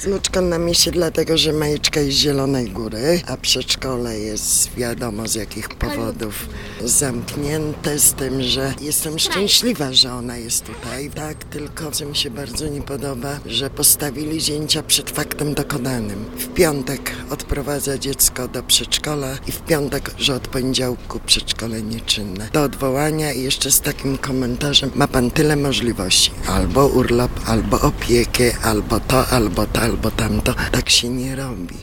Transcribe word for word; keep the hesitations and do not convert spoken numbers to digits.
Wnuczka na misie dlatego, że Majeczka jest z Zielonej Góry, a przedszkole jest wiadomo z jakich powodów zamknięte, z tym, że jestem szczęśliwa, że ona jest tutaj. Tak, tylko co mi się bardzo nie podoba, że postawili zięcia przed faktem dokonanym. W piątek odprowadza dziecko do przedszkola i w piątek, że od poniedziałku przedszkole nieczynne. Do odwołania i jeszcze z takim komentarzem: ma pan tyle możliwości. Albo urlop, albo opiekę, albo to, albo to, albo tamto. Tak się nie robi.